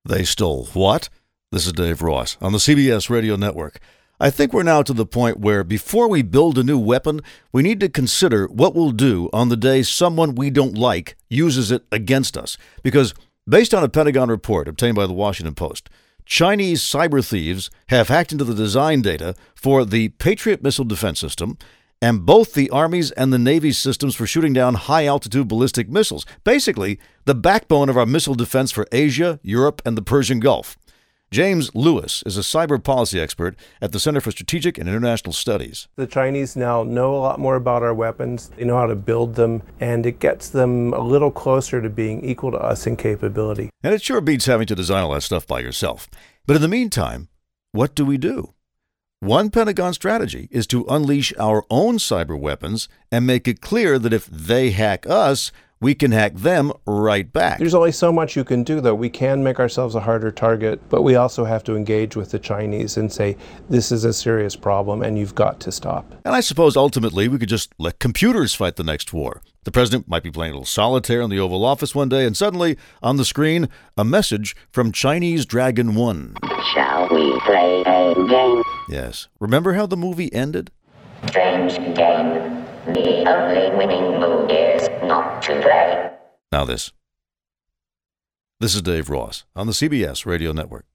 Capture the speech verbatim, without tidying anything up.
They stole what? This is Dave Ross on the C B S Radio Network. I think we're now to the point where before we build a new weapon, we need to consider what we'll do on the day someone we don't like uses it against us. Because based on a Pentagon report obtained by the Washington Post, Chinese cyber thieves have hacked into the design data for the Patriot missile defense system and both the Army's and the Navy's systems for shooting down high-altitude ballistic missiles, basically the backbone of our missile defense for Asia, Europe, and the Persian Gulf. James Lewis is a cyber policy expert at the Center for Strategic and International Studies. The Chinese now know a lot more about our weapons. They know how to build them, and it gets them a little closer to being equal to us in capability. And it sure beats having to design all that stuff by yourself. But in the meantime, what do we do? One Pentagon strategy is to unleash our own cyber weapons and make it clear that if they hack us, we can hack them right back. There's only so much you can do, though. We can make ourselves a harder target, but we also have to engage with the Chinese and say, this is a serious problem and you've got to stop. And I suppose ultimately we could just let computers fight the next war. The president might be playing a little solitaire in the Oval Office one day, and suddenly, on the screen, a message from Chinese Dragon One. Shall we play a game? Yes. Remember how the movie ended? Strange game. The only winning move is not to play. Now this. This is Dave Ross on the C B S Radio Network.